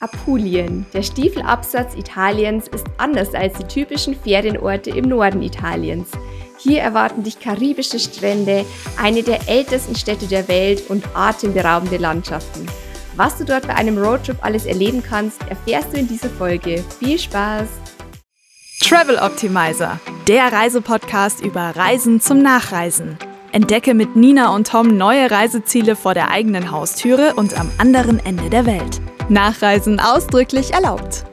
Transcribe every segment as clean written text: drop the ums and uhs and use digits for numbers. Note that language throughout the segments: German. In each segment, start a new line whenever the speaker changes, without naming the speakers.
Apulien, der Stiefelabsatz Italiens, ist anders als die typischen Ferienorte im Norden Italiens. Hier erwarten dich karibische Strände, eine der ältesten Städte der Welt und atemberaubende Landschaften. Was du dort bei einem Roadtrip alles erleben kannst, erfährst du in dieser Folge. Viel Spaß!
Travel Optimizer, der Reisepodcast über Reisen zum Nachreisen. Entdecke mit Nina und Tom neue Reiseziele vor der eigenen Haustüre und am anderen Ende der Welt. Nachreisen ausdrücklich erlaubt.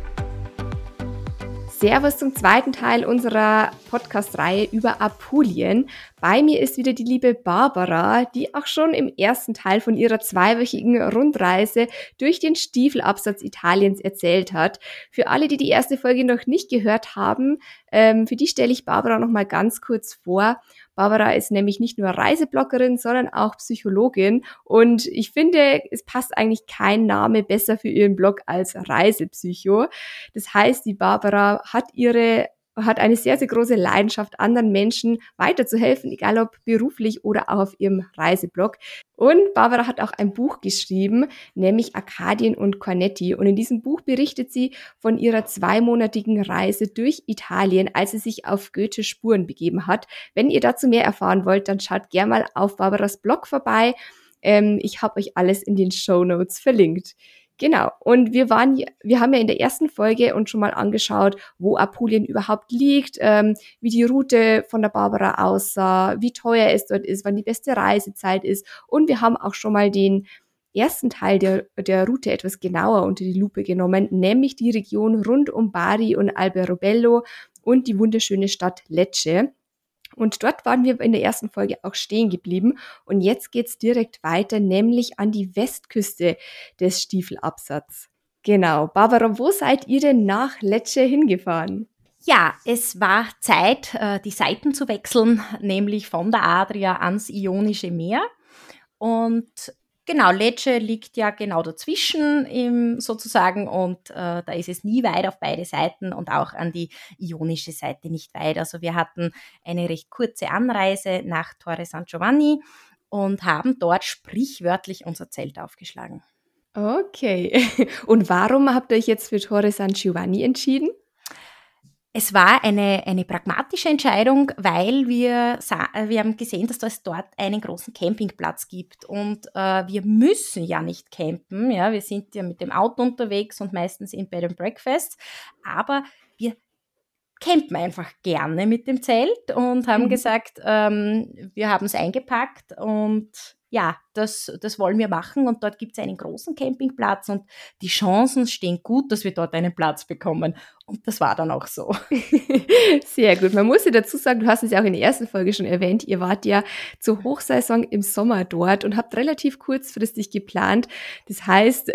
Servus zum zweiten Teil unserer Podcast-Reihe über Apulien. Bei mir ist wieder die liebe Barbara, die auch schon im ersten Teil von ihrer zweiwöchigen Rundreise durch den Stiefelabsatz Italiens erzählt hat. Für alle, die die erste Folge noch nicht gehört haben, für die stelle ich Barbara noch mal ganz kurz vor. Barbara ist nämlich nicht nur Reisebloggerin, sondern auch Psychologin. Und ich finde, es passt eigentlich kein Name besser für ihren Blog als Reisepsycho. Das heißt, die Barbara hat eine sehr, sehr große Leidenschaft, anderen Menschen weiterzuhelfen, egal ob beruflich oder auch auf ihrem Reiseblog. Und Barbara hat auch ein Buch geschrieben, nämlich Arkadien und Cornetti. Und in diesem Buch berichtet sie von ihrer 2-monatigen Reise durch Italien, als sie sich auf Goethes Spuren begeben hat. Wenn ihr dazu mehr erfahren wollt, dann schaut gerne mal auf Barbaras Blog vorbei. Ich habe euch alles in den Shownotes verlinkt. Genau, und wir haben ja in der ersten Folge uns schon mal angeschaut, wo Apulien überhaupt liegt, wie die Route von der Barbara aussah, wie teuer es dort ist, wann die beste Reisezeit ist. Und wir haben auch schon mal den ersten Teil der Route etwas genauer unter die Lupe genommen, nämlich die Region rund um Bari und Alberobello und die wunderschöne Stadt Lecce. Und dort waren wir in der ersten Folge auch stehen geblieben. Und jetzt geht's direkt weiter, nämlich an die Westküste des Stiefelabsatz. Genau. Barbara, wo seid ihr denn nach Lecce hingefahren?
Ja, es war Zeit, die Seiten zu wechseln, nämlich von der Adria ans Ionische Meer. Und genau, Lecce liegt ja genau dazwischen sozusagen und da ist es nie weit auf beide Seiten und auch an die ionische Seite nicht weit. Also wir hatten eine recht kurze Anreise nach Torre San Giovanni und haben dort sprichwörtlich unser Zelt aufgeschlagen.
Okay. Und warum habt ihr euch jetzt für Torre San Giovanni entschieden?
Es war eine pragmatische Entscheidung, weil wir haben gesehen, dass es dort einen großen Campingplatz gibt und wir müssen ja nicht campen, ja, wir sind ja mit dem Auto unterwegs und meistens in Bed and Breakfast, aber wir campen einfach gerne mit dem Zelt und haben gesagt, wir haben es eingepackt und ja, das wollen wir machen und dort gibt es einen großen Campingplatz und die Chancen stehen gut, dass wir dort einen Platz bekommen. Und das war dann auch so.
Sehr gut. Man muss ja dazu sagen, du hast es ja auch in der ersten Folge schon erwähnt, ihr wart ja zur Hochsaison im Sommer dort und habt relativ kurzfristig geplant. Das heißt,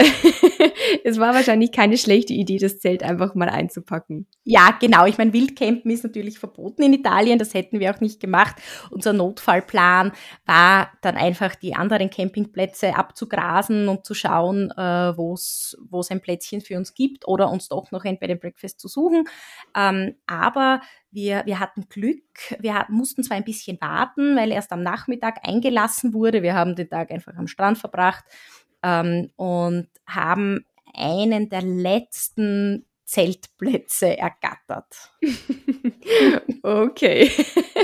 es war wahrscheinlich keine schlechte Idee, das Zelt einfach mal einzupacken.
Ja, genau. Ich meine, Wildcampen ist natürlich verboten in Italien. Das hätten wir auch nicht gemacht. Unser Notfallplan war dann einfach, die anderen Campingplätze abzugrasen und zu schauen, wo es ein Plätzchen für uns gibt oder uns doch noch ein Bed and Breakfast zu suchen. Aber wir hatten Glück. Wir mussten zwar ein bisschen warten, weil erst am Nachmittag eingelassen wurde. Wir haben den Tag einfach am Strand verbracht und haben einen der letzten Zeltplätze ergattert.
Okay.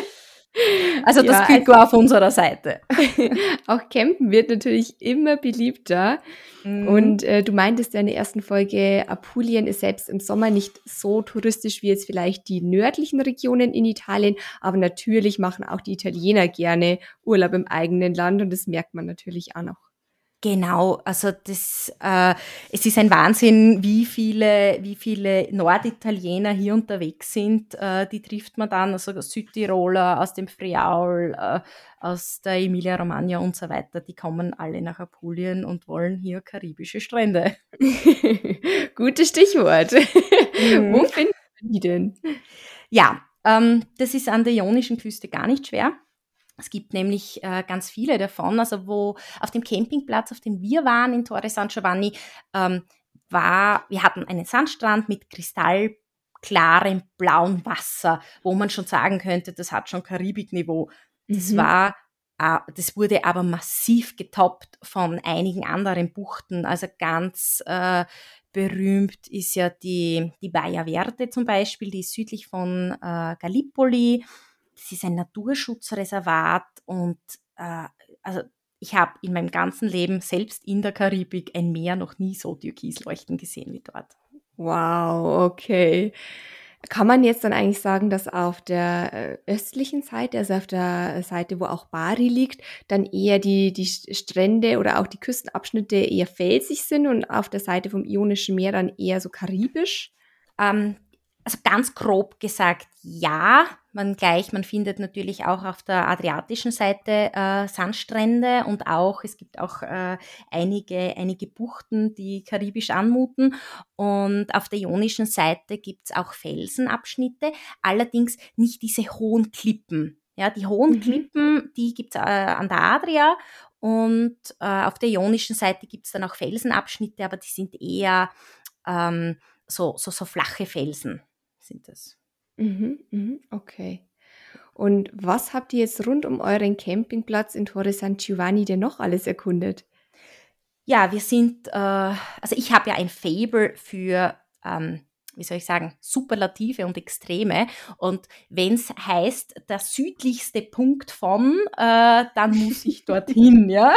Also das Glück war auf unserer Seite.
Auch Campen wird natürlich immer beliebter. Und du meintest ja in der ersten Folge, Apulien ist selbst im Sommer nicht so touristisch wie jetzt vielleicht die nördlichen Regionen in Italien, aber natürlich machen auch die Italiener gerne Urlaub im eigenen Land und das merkt man natürlich auch noch.
Genau, also es ist ein Wahnsinn, wie viele Norditaliener hier unterwegs sind. Die trifft man dann, also Südtiroler, aus dem Friaul, aus der Emilia-Romagna und so weiter. Die kommen alle nach Apulien und wollen hier karibische Strände.
Gutes Stichwort. Wo finden wir die denn?
Ja, das ist an der Ionischen Küste gar nicht schwer. Es gibt nämlich ganz viele davon, also wo auf dem Campingplatz, auf dem wir waren in Torre San Giovanni, wir hatten einen Sandstrand mit kristallklarem blauen Wasser, wo man schon sagen könnte, das hat schon Karibikniveau. Das war Das wurde aber massiv getoppt von einigen anderen Buchten. Also ganz berühmt ist ja die Baia Verde zum Beispiel, die ist südlich von Gallipoli. Das ist ein Naturschutzreservat und also ich habe in meinem ganzen Leben, selbst in der Karibik, ein Meer noch nie so türkis leuchten gesehen wie dort.
Wow, okay. Kann man jetzt dann eigentlich sagen, dass auf der östlichen Seite, also auf der Seite, wo auch Bari liegt, dann eher die Strände oder auch die Küstenabschnitte eher felsig sind und auf der Seite vom Ionischen Meer dann eher so karibisch?
Ähm, also ganz grob gesagt, ja. Man findet natürlich auch auf der adriatischen Seite Sandstrände und es gibt auch einige Buchten, die karibisch anmuten. Und auf der ionischen Seite gibt's auch Felsenabschnitte, allerdings nicht diese hohen Klippen. Ja, die hohen Klippen, die gibt's an der Adria. Und auf der ionischen Seite gibt's dann auch Felsenabschnitte, aber die sind eher so flache Felsen sind das.
Okay. Und was habt ihr jetzt rund um euren Campingplatz in Torre San Giovanni denn noch alles erkundet?
Ja, wir sind, also ich habe ja ein Faible für, wie soll ich sagen, Superlative und Extreme. Und wenn es heißt, der südlichste Punkt von, dann muss ich dorthin, ja.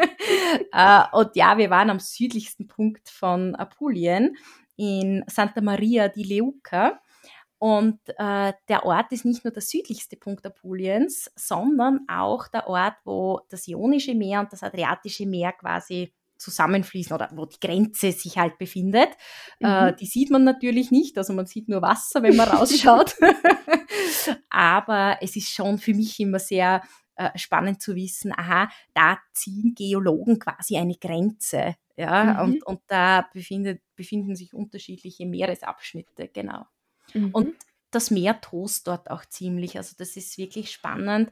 Und ja, wir waren am südlichsten Punkt von Apulien in Santa Maria di Leuca. Und der Ort ist nicht nur der südlichste Punkt Apuliens, sondern auch der Ort, wo das Ionische Meer und das Adriatische Meer quasi zusammenfließen oder wo die Grenze sich halt befindet. Die sieht man natürlich nicht, also man sieht nur Wasser, wenn man rausschaut. Aber es ist schon für mich immer sehr spannend zu wissen, aha, da ziehen Geologen quasi eine Grenze. Ja, und da befinden sich unterschiedliche Meeresabschnitte, genau. Und das Meer tost dort auch ziemlich. Also das ist wirklich spannend.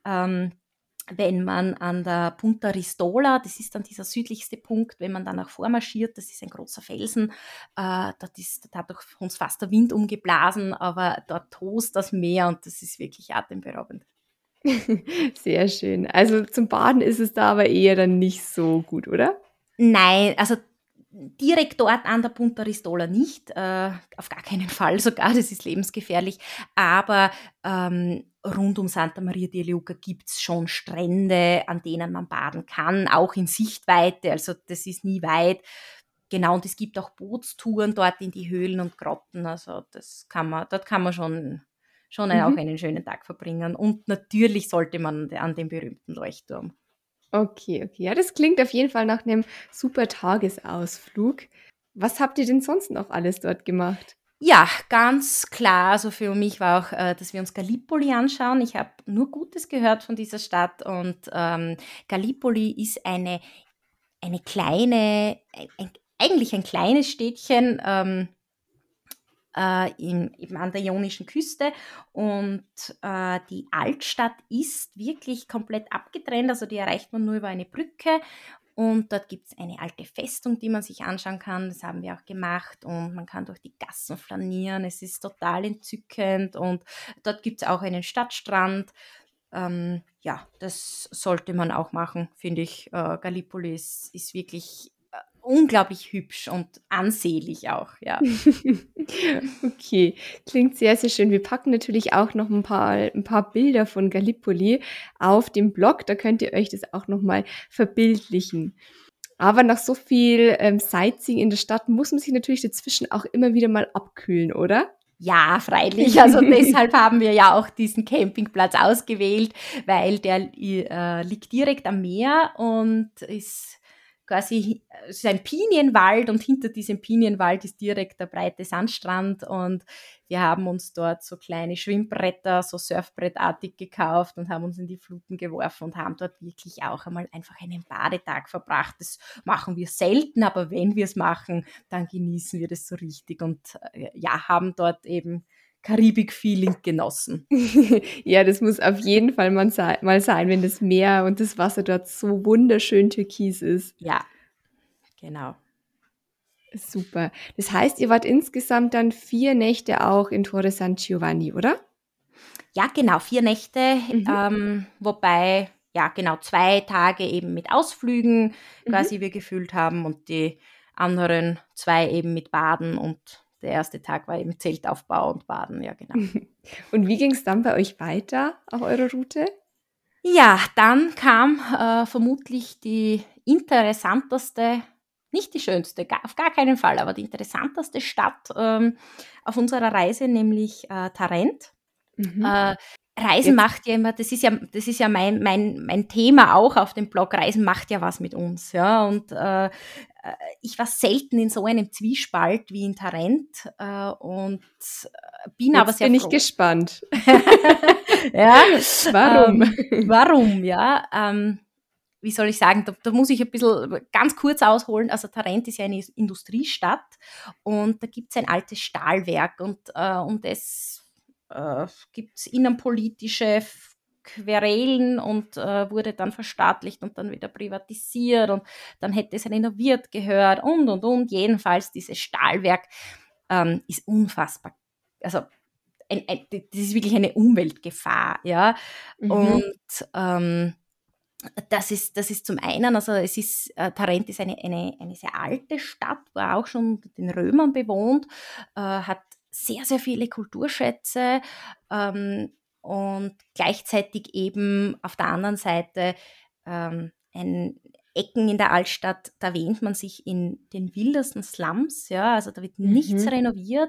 Wenn man an der Punta Ristola, das ist dann dieser südlichste Punkt, wenn man danach vormarschiert, das ist ein großer Felsen, dort hat doch uns fast der Wind umgeblasen, aber dort tost das Meer und das ist wirklich atemberaubend.
Sehr schön. Also zum Baden ist es da aber eher dann nicht so gut, oder?
Nein, also direkt dort an der Punta Ristola nicht, auf gar keinen Fall sogar, das ist lebensgefährlich, aber rund um Santa Maria di Leuca gibt's schon Strände, an denen man baden kann, auch in Sichtweite, also das ist nie weit. Genau, und es gibt auch Bootstouren dort in die Höhlen und Grotten, also dort kann man schon auch einen schönen Tag verbringen. Und natürlich sollte man an den berühmten Leuchtturm.
Okay. Ja, das klingt auf jeden Fall nach einem super Tagesausflug. Was habt ihr denn sonst noch alles dort gemacht?
Ja, ganz klar. Also für mich war auch, dass wir uns Gallipoli anschauen. Ich habe nur Gutes gehört von dieser Stadt und Gallipoli ist eine kleine, eigentlich ein kleines Städtchen eben an der Ionischen Küste und die Altstadt ist wirklich komplett abgetrennt, also die erreicht man nur über eine Brücke und dort gibt es eine alte Festung, die man sich anschauen kann, das haben wir auch gemacht und man kann durch die Gassen flanieren, es ist total entzückend und dort gibt es auch einen Stadtstrand. Ja, das sollte man auch machen, finde ich. Gallipoli ist wirklich unglaublich hübsch und ansehlich auch, ja.
Okay, klingt sehr, sehr schön. Wir packen natürlich auch noch ein paar Bilder von Gallipoli auf dem Blog, da könnt ihr euch das auch noch mal verbildlichen. Aber nach so viel Sightseeing in der Stadt muss man sich natürlich dazwischen auch immer wieder mal abkühlen, oder?
Ja, freilich. Also deshalb haben wir ja auch diesen Campingplatz ausgewählt, weil der liegt direkt am Meer und ist quasi, es ist ein Pinienwald und hinter diesem Pinienwald ist direkt der breite Sandstrand und wir haben uns dort so kleine Schwimmbretter, so Surfbrettartig gekauft und haben uns in die Fluten geworfen und haben dort wirklich auch einmal einfach einen Badetag verbracht. Das machen wir selten, aber wenn wir es machen, dann genießen wir das so richtig und ja, haben dort eben Karibik-Feeling genossen.
Ja, das muss auf jeden Fall mal sein, wenn das Meer und das Wasser dort so wunderschön türkis ist.
Ja, genau.
Super. Das heißt, ihr wart insgesamt dann 4 Nächte auch in Torre San Giovanni, oder?
Ja, genau, 4 Nächte, wobei ja, genau, 2 Tage eben mit Ausflügen quasi wir gefüllt haben und die anderen 2 eben mit Baden und der erste Tag war eben Zeltaufbau und Baden, ja genau.
Und wie ging es dann bei euch weiter auf eurer Route?
Ja, dann kam vermutlich die interessanteste, nicht die schönste, auf gar keinen Fall, aber die interessanteste Stadt auf unserer Reise, nämlich Tarent. Reisen
Jetzt
macht ja immer, das ist ja mein Thema auch auf dem Blog, Reisen macht ja was mit uns, ja, und ich war selten in so einem Zwiespalt wie in Tarent und bin aber
jetzt
sehr
bin ich
froh.
gespannt.
Ja,
Warum?
warum, ja? Wie soll ich sagen, da muss ich ein bisschen ganz kurz ausholen. Also Tarent ist ja eine Industriestadt und da gibt es ein altes Stahlwerk und um das gibt es innenpolitische Querelen und wurde dann verstaatlicht und dann wieder privatisiert und dann hätte es renoviert gehört und. Jedenfalls dieses Stahlwerk ist unfassbar, also das ist wirklich eine Umweltgefahr, ja. Und das ist zum einen, also es ist, Tarent ist eine sehr alte Stadt, war auch schon unter den Römern bewohnt, hat sehr, sehr viele Kulturschätze und gleichzeitig eben auf der anderen Seite ein Ecken in der Altstadt, da wähnt man sich in den wildesten Slums, ja, also da wird nichts renoviert.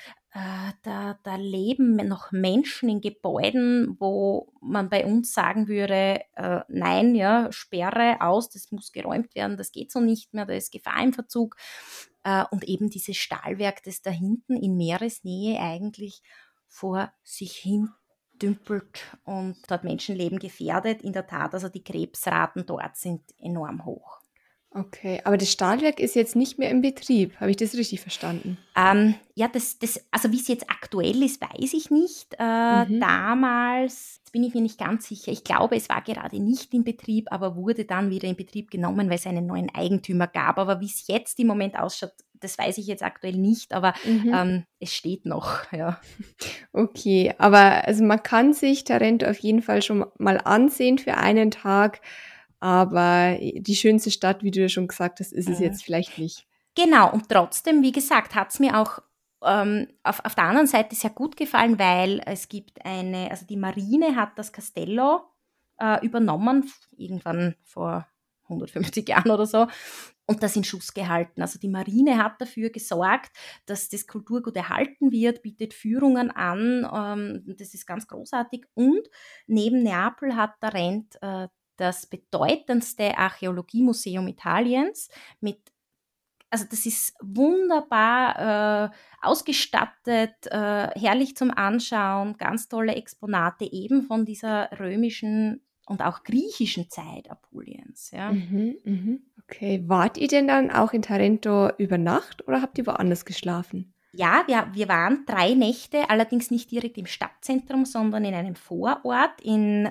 Da leben noch Menschen in Gebäuden, wo man bei uns sagen würde, nein, ja, Sperre aus, das muss geräumt werden, das geht so nicht mehr, da ist Gefahr im Verzug. Und eben dieses Stahlwerk, das da hinten in Meeresnähe eigentlich vor sich hin dümpelt und dort Menschenleben gefährdet. In der Tat, also die Krebsraten dort sind enorm hoch.
Okay, aber das Stahlwerk ist jetzt nicht mehr in Betrieb. Habe ich das richtig verstanden?
Ja, also wie es jetzt aktuell ist, weiß ich nicht. Damals, jetzt bin ich mir nicht ganz sicher, ich glaube, es war gerade nicht in Betrieb, aber wurde dann wieder in Betrieb genommen, weil es einen neuen Eigentümer gab. Aber wie es jetzt im Moment ausschaut, das weiß ich jetzt aktuell nicht, aber es steht noch, ja.
Okay, aber also man kann sich Tarent auf jeden Fall schon mal ansehen für einen Tag, aber die schönste Stadt, wie du ja schon gesagt hast, ist es jetzt vielleicht nicht.
Genau, und trotzdem, wie gesagt, hat es mir auch auf der anderen Seite sehr gut gefallen, weil es gibt also die Marine hat das Castello übernommen, irgendwann vor 150 Jahren oder so, und das in Schuss gehalten. Also die Marine hat dafür gesorgt, dass das Kulturgut erhalten wird, bietet Führungen an, das ist ganz großartig. Und neben Neapel hat Tarent das bedeutendste Archäologiemuseum Italiens also das ist wunderbar ausgestattet, herrlich zum Anschauen, ganz tolle Exponate eben von dieser römischen und auch griechischen Zeit Apuliens. Ja.
Okay, wart ihr denn dann auch in Tarento über Nacht oder habt ihr woanders geschlafen?
Ja, wir waren 3 Nächte, allerdings nicht direkt im Stadtzentrum, sondern in einem Vorort in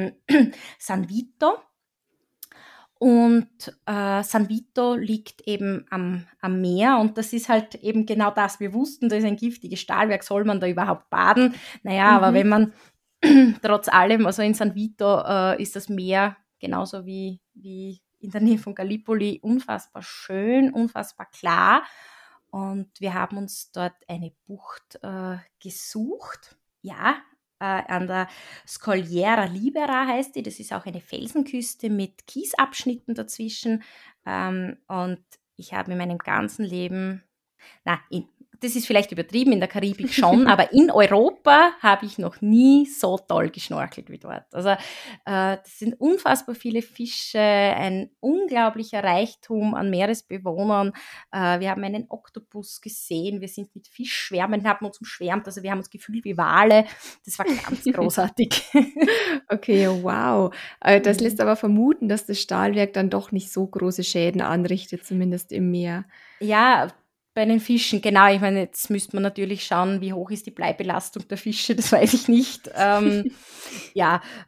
San Vito. Und San Vito liegt eben am Meer und das ist halt eben genau das. Wir wussten, das ist ein giftiges Stahlwerk, soll man da überhaupt baden? Naja, aber wenn man trotz allem, also in San Vito ist das Meer genauso wie in der Nähe von Gallipoli unfassbar schön, unfassbar klar. Und wir haben uns dort eine Bucht gesucht. Ja, an der Scogliera Libera heißt die. Das ist auch eine Felsenküste mit Kiesabschnitten dazwischen. Und ich habe in meinem ganzen Leben, das ist vielleicht übertrieben, in der Karibik schon, aber in Europa habe ich noch nie so toll geschnorchelt wie dort. Also das sind unfassbar viele Fische, ein unglaublicher Reichtum an Meeresbewohnern. Wir haben einen Oktopus gesehen, wir sind mit Fischschwärmen, haben uns umschwärmt, also wir haben uns gefühlt wie Wale. Das war ganz großartig.
Okay, wow. Das lässt aber vermuten, dass das Stahlwerk dann doch nicht so große Schäden anrichtet, zumindest im Meer.
Ja, bei den Fischen, genau. Ich meine, jetzt müsste man natürlich schauen, wie hoch ist die Bleibelastung der Fische, das weiß ich nicht. Ja,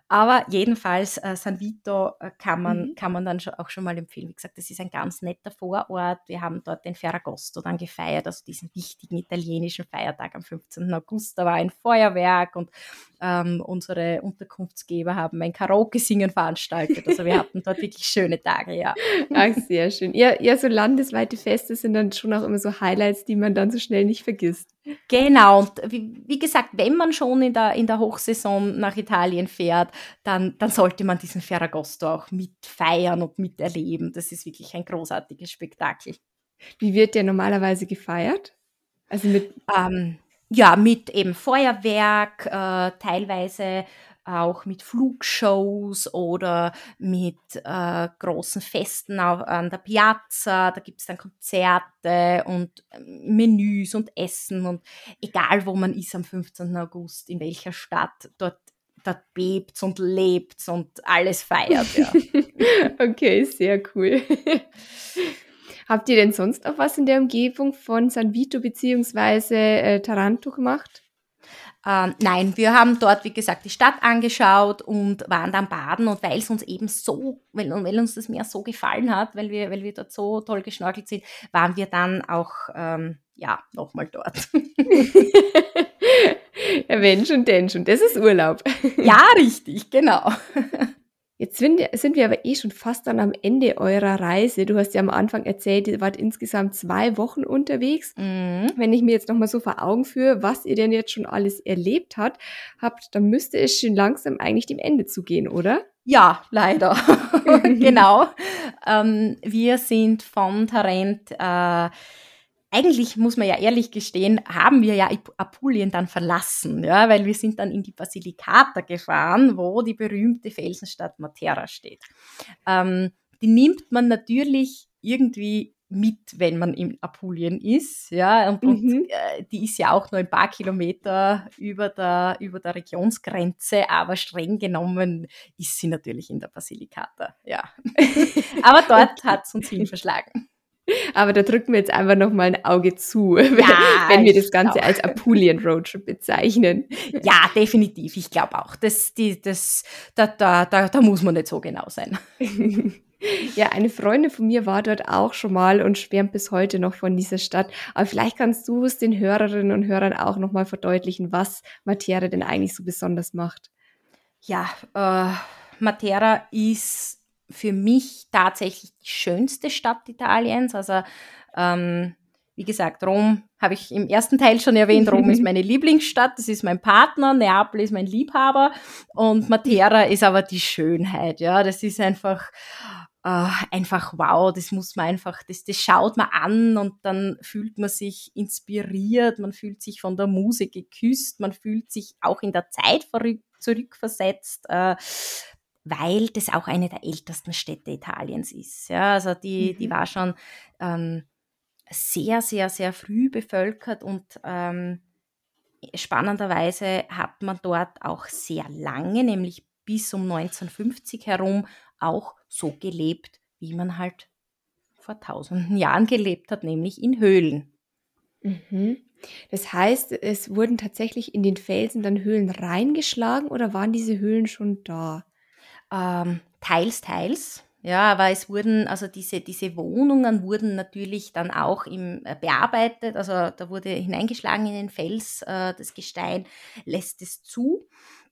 Aber jedenfalls San Vito kann
Mhm.
man dann auch schon mal empfehlen. Wie gesagt, das ist ein ganz netter Vorort. Wir haben dort den Ferragosto dann gefeiert, also diesen wichtigen italienischen Feiertag am 15. August. Da war ein Feuerwerk und unsere Unterkunftsgeber haben ein Karaoke-Singen veranstaltet. Also wir hatten dort wirklich schöne Tage, ja.
Ach, sehr schön. Ja, so landesweite Feste sind dann schon auch immer so Highlights, die man dann so schnell nicht vergisst.
Genau, und wie gesagt, wenn man schon in der Hochsaison nach Italien fährt, dann sollte man diesen Ferragosto auch mitfeiern und miterleben. Das ist wirklich ein großartiges Spektakel.
Wie wird der normalerweise gefeiert? Also mit
Ja, mit eben Feuerwerk, teilweise auch mit Flugshows oder mit großen Festen an der Piazza. Da gibt es dann Konzerte und Menüs und Essen und egal wo man ist am 15. August, in welcher Stadt, dort bebt's und lebt's und alles feiert, ja.
Okay, sehr cool. Habt ihr denn sonst auch was in der Umgebung von San Vito beziehungsweise Taranto gemacht?
Nein, wir haben dort, wie gesagt, die Stadt angeschaut und waren dann baden und weil es uns eben weil uns das Meer so gefallen hat, weil wir dort so toll geschnorchelt sind, waren wir dann auch, nochmal dort.
Ja, wenn schon, denn schon. Das ist Urlaub.
Ja, richtig, genau.
Jetzt sind wir aber schon fast dann am Ende eurer Reise. Du hast ja am Anfang erzählt, ihr wart insgesamt 2 Wochen unterwegs.
Mhm.
Wenn ich mir jetzt nochmal so vor Augen führe, was ihr denn jetzt schon alles erlebt habt, dann müsste es schon langsam eigentlich dem Ende zugehen, oder?
Ja, leider. Genau. Wir sind von Tarent, eigentlich muss man ja ehrlich gestehen, haben wir ja Apulien dann verlassen, ja, weil wir sind dann in die Basilicata gefahren, wo die berühmte Felsenstadt Matera steht. Die nimmt man natürlich irgendwie mit, wenn man in Apulien ist, ja, und
Mhm.
die ist ja auch nur ein paar Kilometer über der Regionsgrenze, aber streng genommen ist sie natürlich in der Basilicata, ja. Aber dort hat es uns hin verschlagen.
Aber da drücken wir jetzt einfach nochmal ein Auge zu,
Ja,
wenn wir das
ich
Ganze
auch.
als Apulien-Roadtrip bezeichnen.
Ja, definitiv. Ich glaube auch. Da muss man nicht so genau sein.
Ja, eine Freundin von mir war dort auch schon mal und schwärmt bis heute noch von dieser Stadt. Aber vielleicht kannst du es den Hörerinnen und Hörern auch nochmal verdeutlichen, was Matera denn eigentlich so besonders macht.
Ja, Matera ist für mich tatsächlich die schönste Stadt Italiens. Also, wie gesagt, Rom habe ich im ersten Teil schon erwähnt. Rom ist meine Lieblingsstadt, das ist mein Partner, Neapel ist mein Liebhaber und Matera ist aber die Schönheit. Ja, das ist einfach wow, das muss man einfach, das schaut man an und dann fühlt man sich inspiriert, man fühlt sich von der Muse geküsst, man fühlt sich auch in der Zeit zurückversetzt, weil das auch eine der ältesten Städte Italiens ist. Ja, also die war schon sehr, sehr, sehr früh bevölkert und spannenderweise hat man dort auch sehr lange, nämlich bis um 1950 herum, auch so gelebt, wie man halt vor tausenden Jahren gelebt hat, nämlich in Höhlen.
Mhm. Das heißt, es wurden tatsächlich in den Felsen dann Höhlen reingeschlagen oder waren diese Höhlen schon da?
Teils, teils. Ja, aber es wurden, also diese Wohnungen wurden natürlich dann auch bearbeitet, also da wurde hineingeschlagen in den Fels, das Gestein lässt es zu.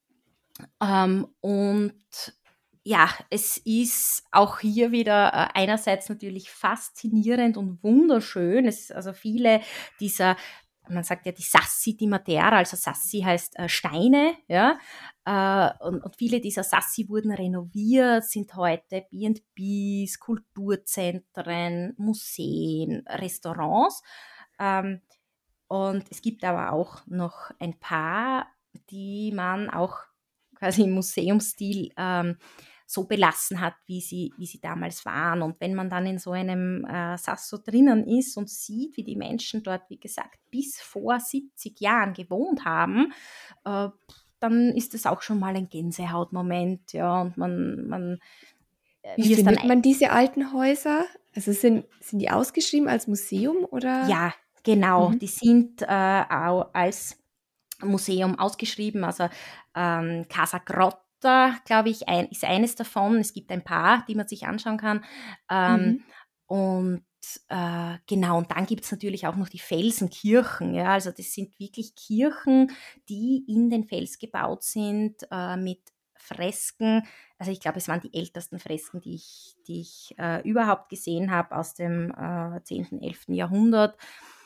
Und ja, es ist auch hier wieder einerseits natürlich faszinierend und wunderschön. Also viele dieser, man sagt ja die Sassi di Matera, also Sassi heißt Steine, ja, und viele dieser Sassi wurden renoviert, sind heute B&Bs, Kulturzentren, Museen, Restaurants. Und es gibt aber auch noch ein paar, die man auch quasi im Museumsstil so belassen hat, wie sie damals waren. Und wenn man dann in so einem Sasso drinnen ist und sieht, wie die Menschen dort, wie gesagt, bis vor 70 Jahren gewohnt haben, dann ist das auch schon mal ein Gänsehautmoment. Ja, und
Wie
mir ist dann
findet man diese alten Häuser? Also sind die ausgeschrieben als Museum oder?
ja, genau,
Mhm.
die sind auch als Museum ausgeschrieben, also Casa Grott Großmutter, glaube ich, ist eines davon. Es gibt ein paar, die man sich anschauen kann.
Mhm.
Und genau, und dann gibt es natürlich auch noch die Felsenkirchen. Ja? Also das sind wirklich Kirchen, die in den Fels gebaut sind, mit Fresken. Also ich glaube, es waren die ältesten Fresken, die ich überhaupt gesehen habe aus dem 10., 11. Jahrhundert.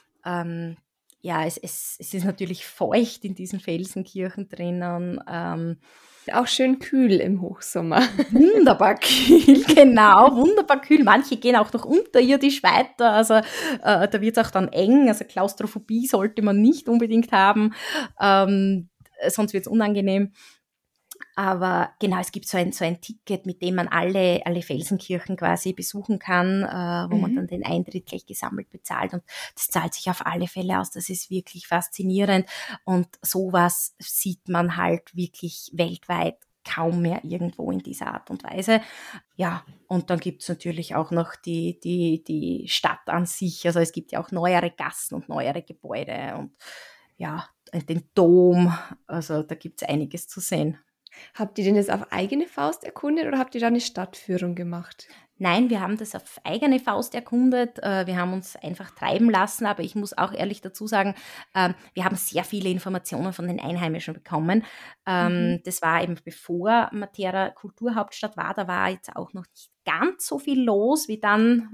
Ja, es ist natürlich feucht in diesen Felsenkirchen drinnen.
Auch schön kühl im Hochsommer.
Wunderbar kühl, genau, wunderbar kühl. Manche gehen auch noch unterirdisch weiter, also da wird es auch dann eng, also Klaustrophobie sollte man nicht unbedingt haben, sonst wird es unangenehm. Aber genau, es gibt so ein Ticket, mit dem man alle Felsenkirchen quasi besuchen kann, wo man dann den Eintritt gleich gesammelt bezahlt. Und das zahlt sich auf alle Fälle aus. Das ist wirklich faszinierend. Und sowas sieht man halt wirklich weltweit kaum mehr irgendwo in dieser Art und Weise. Ja, und dann gibt es natürlich auch noch die Stadt an sich. Also es gibt ja auch neuere Gassen und neuere Gebäude und ja, den Dom. Also da gibt es einiges zu sehen.
Habt ihr denn das auf eigene Faust erkundet oder habt ihr da eine Stadtführung gemacht?
Nein, wir haben das auf eigene Faust erkundet. Wir haben uns einfach treiben lassen, aber ich muss auch ehrlich dazu sagen, wir haben sehr viele Informationen von den Einheimischen bekommen. Das war eben bevor Matera Kulturhauptstadt war, da war jetzt auch noch nicht ganz so viel los wie dann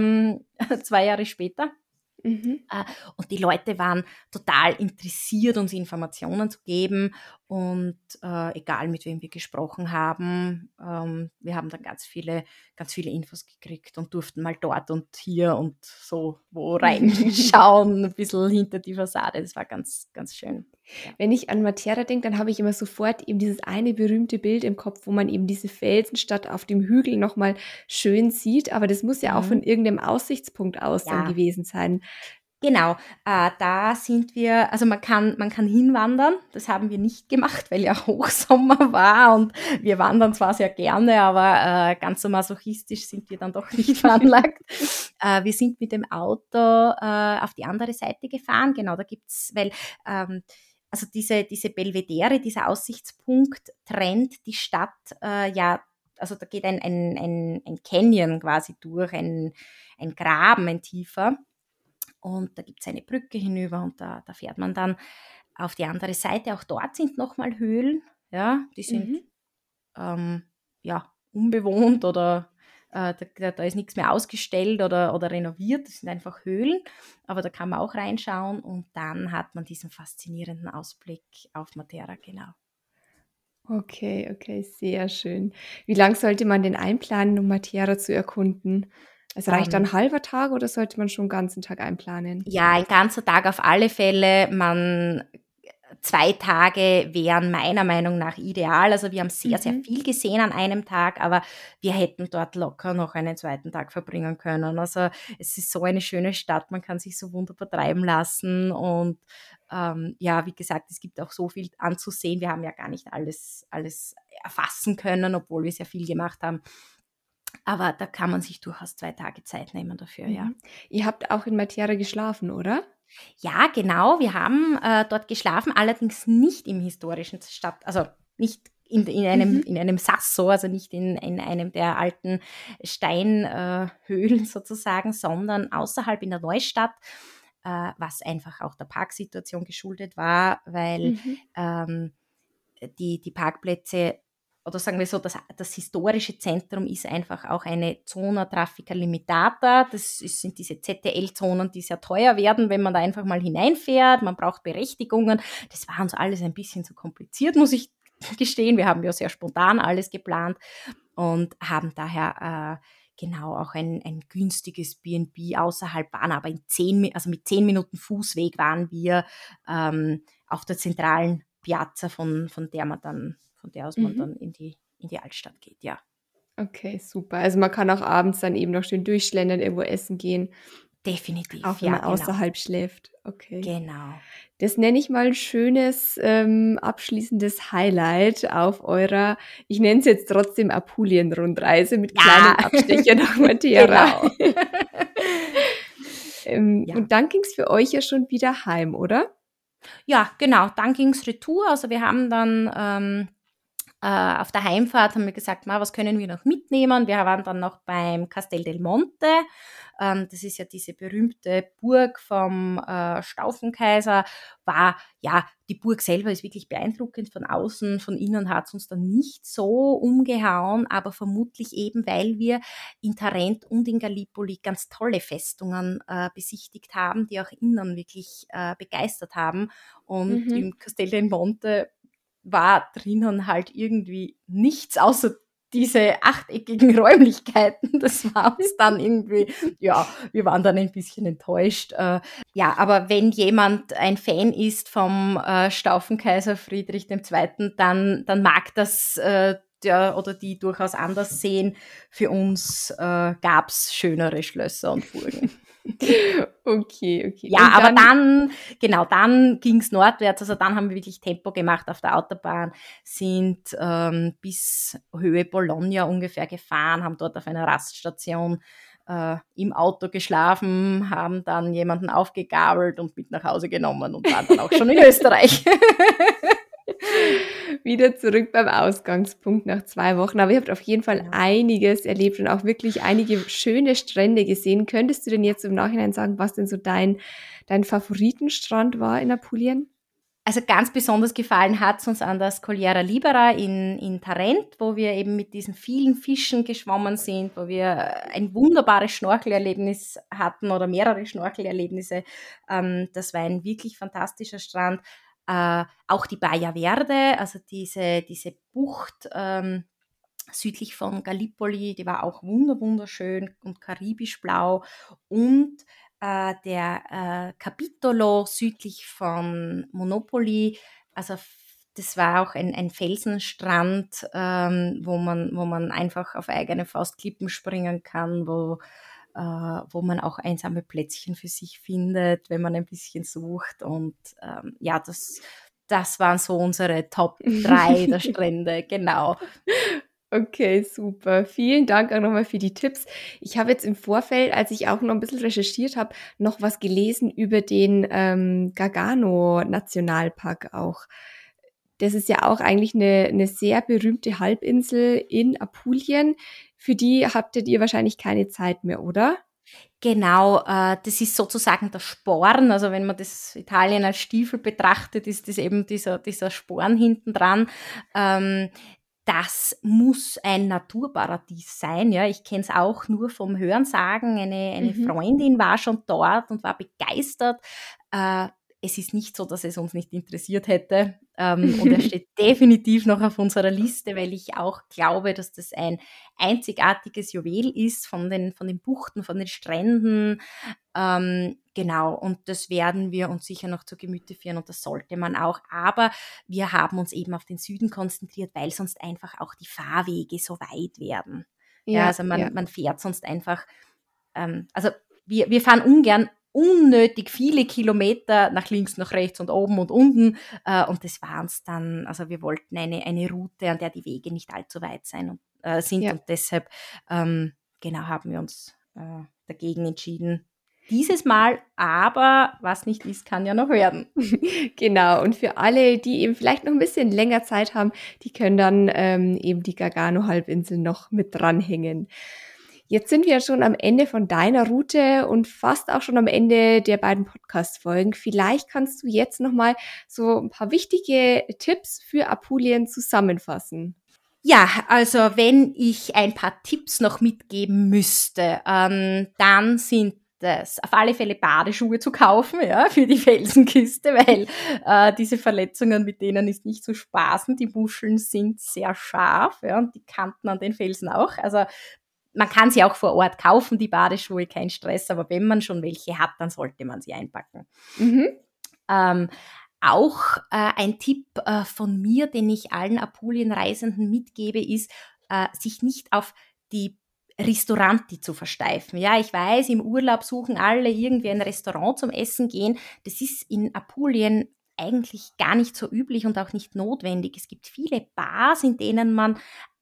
2 Jahre später.
Mhm.
Und die Leute waren total interessiert, uns Informationen zu geben und egal mit wem wir gesprochen haben, wir haben dann ganz viele Infos gekriegt und durften mal dort und hier und so wo reinschauen, ein bisschen hinter die Fassade. Das war ganz, ganz schön. Ja.
Wenn ich an Matera denke, dann habe ich immer sofort eben dieses eine berühmte Bild im Kopf, wo man eben diese Felsenstadt auf dem Hügel nochmal schön sieht. Aber das muss ja auch von irgendeinem Aussichtspunkt aus dann
Ja.
gewesen sein.
Genau, da sind wir, also man kann hinwandern, das haben wir nicht gemacht, weil ja Hochsommer war und wir wandern zwar sehr gerne, aber ganz so masochistisch sind wir dann doch nicht veranlagt. Wir sind mit dem Auto auf die andere Seite gefahren, genau, da gibt's, weil also diese Belvedere, dieser Aussichtspunkt trennt die Stadt, ja, also da geht ein Canyon quasi durch, ein Graben, ein tiefer. Und da gibt es eine Brücke hinüber und da fährt man dann auf die andere Seite. Auch dort sind nochmal Höhlen, ja, die sind ja, unbewohnt oder da ist nichts mehr ausgestellt oder renoviert. Das sind einfach Höhlen, aber da kann man auch reinschauen und dann hat man diesen faszinierenden Ausblick auf Matera, genau.
Okay, sehr schön. Wie lang sollte man denn einplanen, um Matera zu erkunden? Es reicht dann ein halber Tag oder sollte man schon einen ganzen Tag einplanen?
Ja, ein ganzer Tag auf alle Fälle. 2 Tage wären meiner Meinung nach ideal. Also wir haben sehr, sehr viel gesehen an einem Tag, aber wir hätten dort locker noch einen 2. Tag verbringen können. Also es ist so eine schöne Stadt, man kann sich so wunderbar treiben lassen und ja, wie gesagt, es gibt auch so viel anzusehen. Wir haben ja gar nicht alles erfassen können, obwohl wir sehr viel gemacht haben. Aber da kann man sich durchaus 2 Tage Zeit nehmen dafür, ja.
Ihr habt auch in Matera geschlafen, oder?
Ja, genau. Wir haben dort geschlafen, allerdings nicht im historischen also nicht in einem Sasso, also nicht in einem der alten Steinhöhlen sozusagen, sondern außerhalb in der Neustadt, was einfach auch der Parksituation geschuldet war, weil die Parkplätze oder sagen wir so, das historische Zentrum ist einfach auch eine Zona Traffica Limitata. Das sind diese ZTL-Zonen, die sehr teuer werden, wenn man da einfach mal hineinfährt. Man braucht Berechtigungen. Das war uns alles ein bisschen zu kompliziert, muss ich gestehen. Wir haben ja sehr spontan alles geplant und haben daher genau auch ein günstiges B&B außerhalb waren, aber mit 10 Minuten Fußweg waren wir auf der zentralen Piazza, von der aus man dann in die Altstadt geht, ja.
Okay, super. Also man kann auch abends dann eben noch schön durchschlendern, irgendwo essen gehen.
Definitiv,
Auch wenn man außerhalb schläft. Okay.
Genau.
Das nenne ich mal ein schönes abschließendes Highlight auf eurer, ich nenne es jetzt trotzdem Apulien-Rundreise mit kleinen Abstecher nach Matera.
Genau.
Und dann ging es für euch ja schon wieder heim, oder?
Ja, genau. Dann ging es retour. Also wir haben dann Auf der Heimfahrt haben wir gesagt, was können wir noch mitnehmen? Wir waren dann noch beim Castel del Monte. Das ist ja diese berühmte Burg vom Staufenkaiser. Die Burg selber ist wirklich beeindruckend von außen. Von innen hat es uns dann nicht so umgehauen, aber vermutlich eben, weil wir in Tarent und in Gallipoli ganz tolle Festungen besichtigt haben, die auch innen wirklich begeistert haben. Und im Castel del Monte war drinnen halt irgendwie nichts außer diese achteckigen Räumlichkeiten. Das war uns dann irgendwie, wir waren dann ein bisschen enttäuscht. Aber wenn jemand ein Fan ist vom Staufenkaiser Friedrich II., dann mag das der oder die durchaus anders sehen. Für uns gab's schönere Schlösser und Burgen.
Okay.
Ja, aber dann ging's nordwärts, also dann haben wir wirklich Tempo gemacht auf der Autobahn, sind bis Höhe Bologna ungefähr gefahren, haben dort auf einer Raststation im Auto geschlafen, haben dann jemanden aufgegabelt und mit nach Hause genommen und waren dann auch schon in Österreich.
Wieder zurück beim Ausgangspunkt nach 2 Wochen. Aber ihr habt auf jeden Fall einiges erlebt und auch wirklich einige schöne Strände gesehen. Könntest du denn jetzt im Nachhinein sagen, was denn so dein Favoritenstrand war in Apulien?
Also ganz besonders gefallen hat es uns an der Scogliera Libera in Tarent, wo wir eben mit diesen vielen Fischen geschwommen sind, wo wir ein wunderbares Schnorchelerlebnis hatten oder mehrere Schnorchelerlebnisse. Das war ein wirklich fantastischer Strand. Auch die Baia Verde, also diese Bucht südlich von Gallipoli, die war auch wunderschön und karibisch blau. Und der Capitolo südlich von Monopoli, also das war auch ein Felsenstrand, wo man einfach auf eigene Faust Klippen springen kann, wo man auch einsame Plätzchen für sich findet, wenn man ein bisschen sucht. Und das waren so unsere Top 3 der Strände, genau.
Okay, super. Vielen Dank auch nochmal für die Tipps. Ich habe jetzt im Vorfeld, als ich auch noch ein bisschen recherchiert habe, noch was gelesen über den Gargano-Nationalpark auch. Das ist ja auch eigentlich eine sehr berühmte Halbinsel in Apulien. Für die habtet ihr wahrscheinlich keine Zeit mehr, oder?
Genau, das ist sozusagen der Sporn. Also wenn man das Italien als Stiefel betrachtet, ist das eben dieser Sporn hinten dran. Das muss ein Naturparadies sein. Ja, ich kenne es auch nur vom Hörensagen. Eine Freundin war schon dort und war begeistert. Es ist nicht so, dass es uns nicht interessiert hätte. Und er steht definitiv noch auf unserer Liste, weil ich auch glaube, dass das ein einzigartiges Juwel ist von den Buchten, von den Stränden. Genau, und das werden wir uns sicher noch zu Gemüte führen und das sollte man auch. Aber wir haben uns eben auf den Süden konzentriert, weil sonst einfach auch die Fahrwege so weit werden. Also man fährt sonst einfach, also wir fahren ungern unnötig viele Kilometer nach links, nach rechts und oben und unten. Und das war uns dann, also wir wollten eine Route, an der die Wege nicht allzu weit sind und deshalb haben wir uns dagegen entschieden. Dieses Mal, aber was nicht ist, kann ja noch werden.
Genau, und für alle, die eben vielleicht noch ein bisschen länger Zeit haben, die können dann eben die Gargano-Halbinsel noch mit dranhängen. Jetzt sind wir ja schon am Ende von deiner Route und fast auch schon am Ende der beiden Podcast-Folgen. Vielleicht kannst du jetzt nochmal so ein paar wichtige Tipps für Apulien zusammenfassen.
Ja, also wenn ich ein paar Tipps noch mitgeben müsste, dann sind das auf alle Fälle Badeschuhe zu kaufen, ja, für die Felsenküste, weil diese Verletzungen, mit denen ist nicht zu spaßen. Die Muscheln sind sehr scharf, ja, und die Kanten an den Felsen auch. Also man kann sie auch vor Ort kaufen, die Badeschuhe, kein Stress, aber wenn man schon welche hat, dann sollte man sie einpacken. Auch ein Tipp von mir, den ich allen Apulien-Reisenden mitgebe, ist, sich nicht auf die Restauranti zu versteifen. Ja, ich weiß, im Urlaub suchen alle irgendwie ein Restaurant zum Essen gehen. Das ist in Apulien eigentlich gar nicht so üblich und auch nicht notwendig. Es gibt viele Bars, in denen man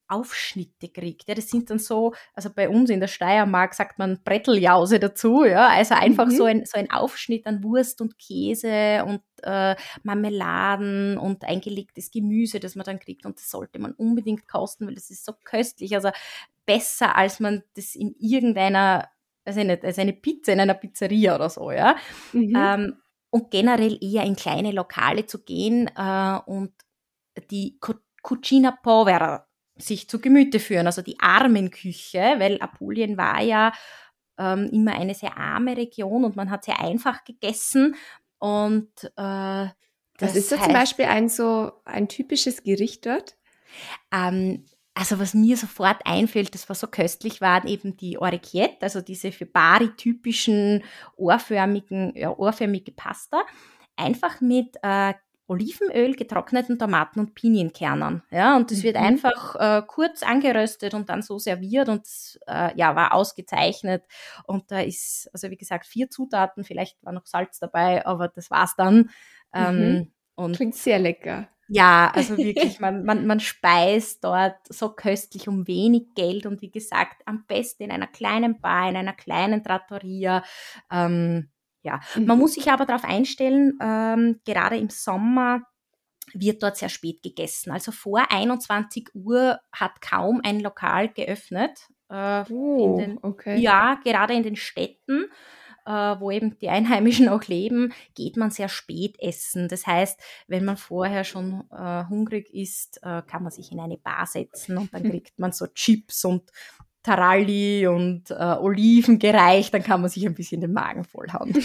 Aufschnitte kriegt. Ja, das sind dann so, also bei uns in der Steiermark sagt man Bretteljause dazu, ja, also einfach so ein Aufschnitt an Wurst und Käse und Marmeladen und eingelegtes Gemüse, das man dann kriegt, und das sollte man unbedingt kosten, weil das ist so köstlich, also besser, als man das in irgendeiner, weiß ich nicht, als eine Pizza in einer Pizzeria oder so, ja. Und generell eher in kleine Lokale zu gehen und die Cucina Povera sich zu Gemüte führen, also die Armenküche, weil Apulien war ja immer eine sehr arme Region und man hat sehr einfach gegessen und
Was ist da zum Beispiel ein typisches Gericht dort?
Also was mir sofort einfällt, das was so köstlich waren, eben die Orecchiette, also diese für Bari typischen ohrförmige Pasta, einfach mit Olivenöl, getrockneten Tomaten und Pinienkernen. Ja, und das wird einfach kurz angeröstet und dann so serviert und war ausgezeichnet. Und da ist, also wie gesagt, 4 Zutaten, vielleicht war noch Salz dabei, aber das war's dann.
Und klingt sehr lecker.
Ja, also wirklich, man speist dort so köstlich um wenig Geld und wie gesagt, am besten in einer kleinen Bar, in einer kleinen Trattoria. Man muss sich aber darauf einstellen, gerade im Sommer wird dort sehr spät gegessen. Also vor 21 Uhr hat kaum ein Lokal geöffnet.
Okay.
Ja, gerade in den Städten, wo eben die Einheimischen auch leben, geht man sehr spät essen. Das heißt, wenn man vorher schon hungrig ist, kann man sich in eine Bar setzen und dann kriegt man so Chips und Taralli und Oliven gereicht, dann kann man sich ein bisschen den Magen vollhauen.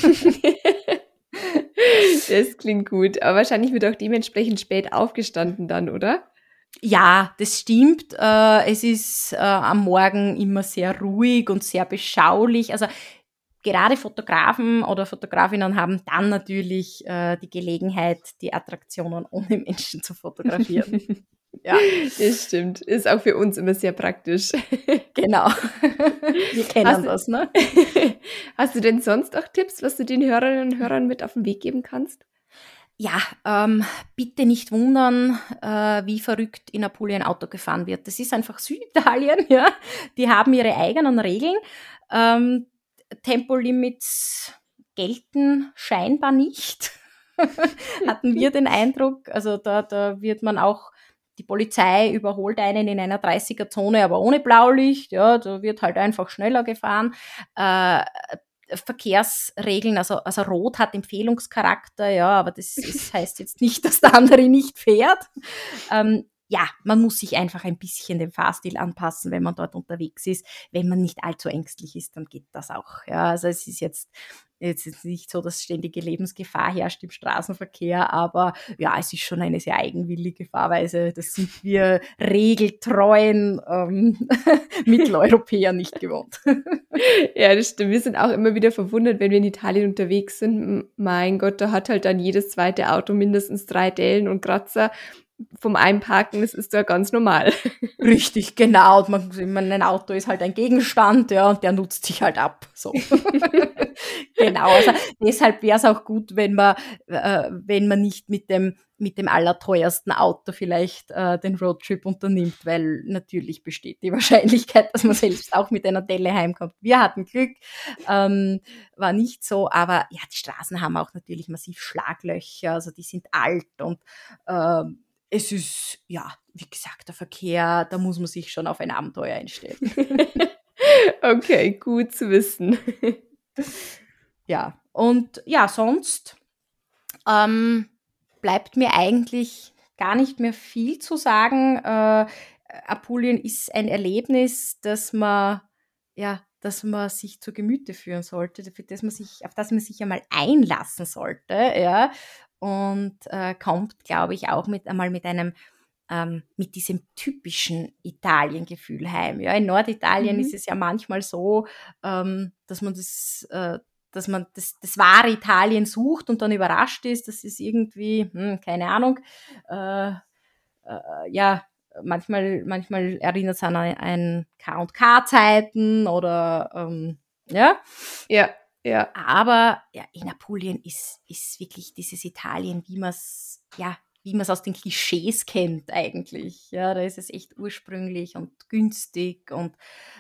Das klingt gut, aber wahrscheinlich wird auch dementsprechend spät aufgestanden dann, oder?
Ja, das stimmt. Es ist am Morgen immer sehr ruhig und sehr beschaulich. Also gerade Fotografen oder Fotografinnen haben dann natürlich die Gelegenheit, die Attraktionen ohne Menschen zu fotografieren.
Ja, das stimmt. Ist auch für uns immer sehr praktisch.
Genau. Wir kennen das, ne?
Hast du denn sonst auch Tipps, was du den Hörerinnen und Hörern mit auf den Weg geben kannst?
Ja, bitte nicht wundern, wie verrückt in Apulien Auto gefahren wird. Das ist einfach Süditalien, ja. Die haben ihre eigenen Regeln. Tempolimits gelten scheinbar nicht. Hatten wir den Eindruck. Also da wird man auch, die Polizei überholt einen in einer 30er-Zone, aber ohne Blaulicht. Ja, da wird halt einfach schneller gefahren. Verkehrsregeln, also Rot hat Empfehlungscharakter, ja, aber das heißt jetzt nicht, dass der andere nicht fährt. Man muss sich einfach ein bisschen dem Fahrstil anpassen, wenn man dort unterwegs ist. Wenn man nicht allzu ängstlich ist, dann geht das auch. Ja, also es ist jetzt nicht so, dass ständige Lebensgefahr herrscht im Straßenverkehr, aber ja, es ist schon eine sehr eigenwillige Fahrweise. Das sind wir regeltreuen Mitteleuropäer nicht gewohnt.
Ja, das stimmt. Wir sind auch immer wieder verwundert, wenn wir in Italien unterwegs sind. Mein Gott, da hat halt dann jedes zweite Auto mindestens 3 Dellen und Kratzer vom Einparken. Das ist da ganz normal.
Richtig, genau. Ein Auto ist halt ein Gegenstand, ja, und der nutzt sich halt ab. So. Genau, also deshalb wäre es auch gut, wenn man nicht mit dem allerteuersten Auto vielleicht den Roadtrip unternimmt, weil natürlich besteht die Wahrscheinlichkeit, dass man selbst auch mit einer Delle heimkommt. Wir hatten Glück, war nicht so, aber ja, die Straßen haben auch natürlich massiv Schlaglöcher, also die sind alt und es ist, ja, wie gesagt, der Verkehr, da muss man sich schon auf ein Abenteuer einstellen.
Okay, gut zu wissen.
Ja, und ja, sonst bleibt mir eigentlich gar nicht mehr viel zu sagen. Apulien ist ein Erlebnis, das man sich zu Gemüte führen sollte, auf das man sich einmal einlassen sollte, ja. Und kommt, glaube ich, auch mit diesem typischen Italien-Gefühl heim. Ja, in Norditalien ist es ja manchmal so, dass man das wahre Italien sucht und dann überrascht ist, dass es irgendwie, keine Ahnung, manchmal erinnert es an K&K-Zeiten oder ja.
Ja, ja.
Aber ja, in Apulien ist wirklich dieses Italien, wie wie man es aus den Klischees kennt eigentlich. Ja, da ist es echt ursprünglich und günstig und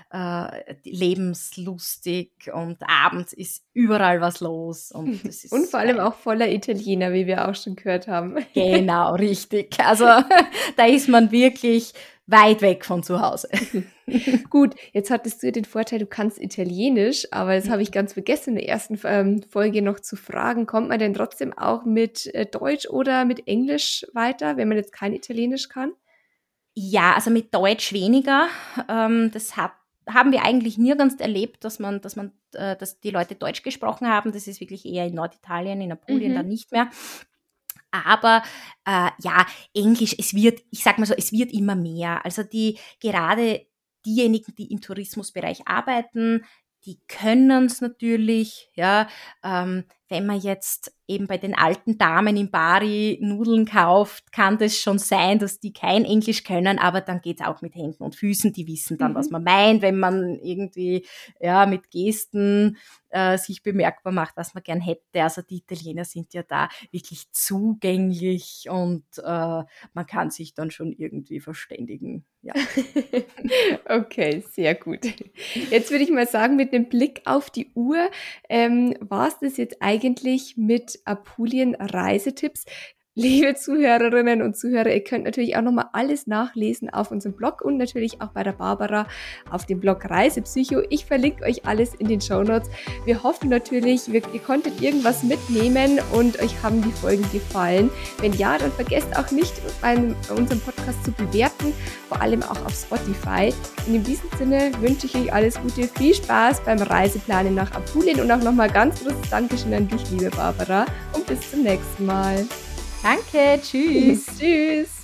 lebenslustig und abends ist überall was los. Und das ist
Und vor allem auch voller Italiener, wie wir auch schon gehört haben.
Genau, richtig. Also da ist man wirklich weit weg von zu Hause.
Gut, jetzt hattest du den Vorteil, du kannst Italienisch, aber das habe ich ganz vergessen in der ersten Folge noch zu fragen. Kommt man denn trotzdem auch mit Deutsch oder mit Englisch weiter, wenn man jetzt kein Italienisch kann?
Ja, also mit Deutsch weniger. Haben wir eigentlich nirgends erlebt, dass die Leute Deutsch gesprochen haben. Das ist wirklich eher in Norditalien, in Apulien dann nicht mehr. Aber ja, Englisch, ich sag mal so, es wird immer mehr. Also gerade diejenigen, die im Tourismusbereich arbeiten, die können es natürlich, ja, wenn man jetzt eben bei den alten Damen im Bari Nudeln kauft, kann das schon sein, dass die kein Englisch können, aber dann geht's auch mit Händen und Füßen, die wissen dann, was man meint, wenn man irgendwie mit Gesten sich bemerkbar macht, was man gern hätte. Also die Italiener sind ja da wirklich zugänglich und man kann sich dann schon irgendwie verständigen. Ja.
Okay, sehr gut. Jetzt würde ich mal sagen, mit einem Blick auf die Uhr, war es das jetzt eigentlich mit Apulien Reisetipps. Liebe Zuhörerinnen und Zuhörer, ihr könnt natürlich auch nochmal alles nachlesen auf unserem Blog und natürlich auch bei der Barbara auf dem Blog Reisepsycho. Ich verlinke euch alles in den Shownotes. Wir hoffen natürlich, ihr konntet irgendwas mitnehmen und euch haben die Folgen gefallen. Wenn ja, dann vergesst auch nicht, unseren Podcast zu bewerten, vor allem auch auf Spotify. Und in diesem Sinne wünsche ich euch alles Gute, viel Spaß beim Reiseplanen nach Apulien und auch nochmal ganz großes Dankeschön an dich, liebe Barbara, und bis zum nächsten Mal.
Danke, tschüss.
Tschüss.